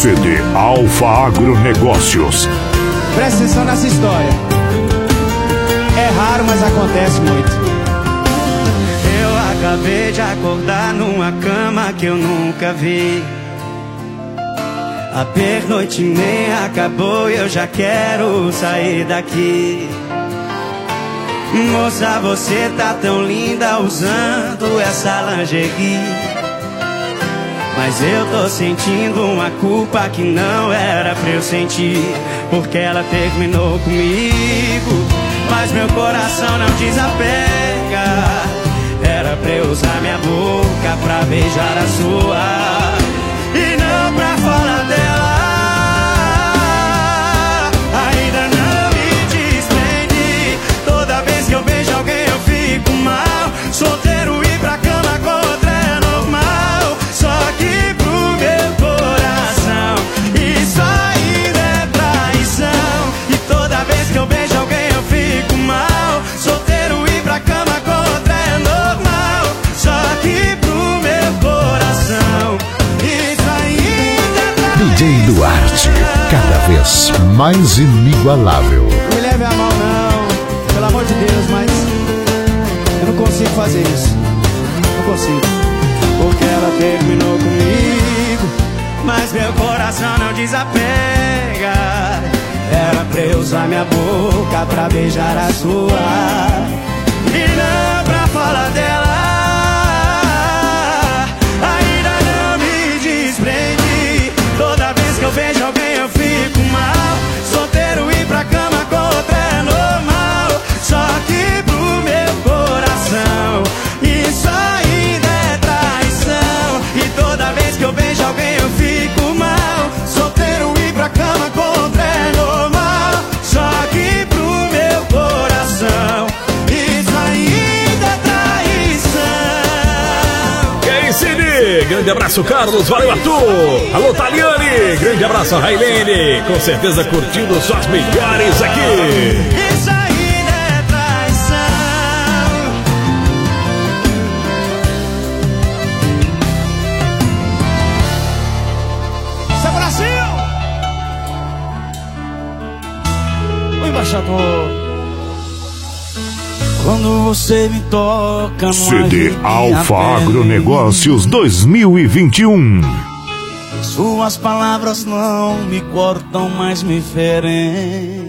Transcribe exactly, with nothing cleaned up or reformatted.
C D Alfa Agronegócios. Presta atenção nessa história. É raro, mas acontece muito. Eu acabei de acordar numa cama que eu nunca vi. A pernoite nem acabou e eu já quero sair daqui. Moça, você tá tão linda usando essa lingerie, mas eu tô sentindo uma culpa que não era pra eu sentir, porque ela terminou comigo, mas meu coração não desapega. Era pra eu usar minha boca pra beijar a sua e não pra falar dela. Ainda não me desprendi. Toda vez que eu beijo alguém eu fico mal. Solteiro ir pra cama com outra é normal, só que pro meu coração isso ainda é traição. E toda vez que eu beijo alguém eu fico mal. Solteiro ir pra cama com outra é normal, só que pro meu coração isso ainda é traição. D J Duarte, cada vez mais inigualável. Não me leve a mal não, pelo amor de Deus, mas eu não consigo fazer isso. Não consigo. Porque ela terminou comigo, mas meu coração não desapega. Era pra eu usar minha boca pra beijar a sua e não pra falar dela. Ainda não me desprendi. Toda vez que eu vejo alguém eu fico mal. Solteiro ir pra cama com outra é normal, só que pro meu coração isso ainda é traição. E toda vez que eu vejo alguém eu fico mal. Solteiro ir pra cama com outra é normal, só que pro meu coração isso ainda é traição. E aí, Cine? Grande abraço, Carlos. Valeu, Arthur. Alô, Taliane. Grande abraço, Railene. Com certeza curtindo só as melhores aqui. Isso ainda é traição. Isso é Brasil! O embaixador. Quando você me toca no C D Alfa Agronegócios dois mil e vinte e um. suas palavras não me cortam, mas me ferem.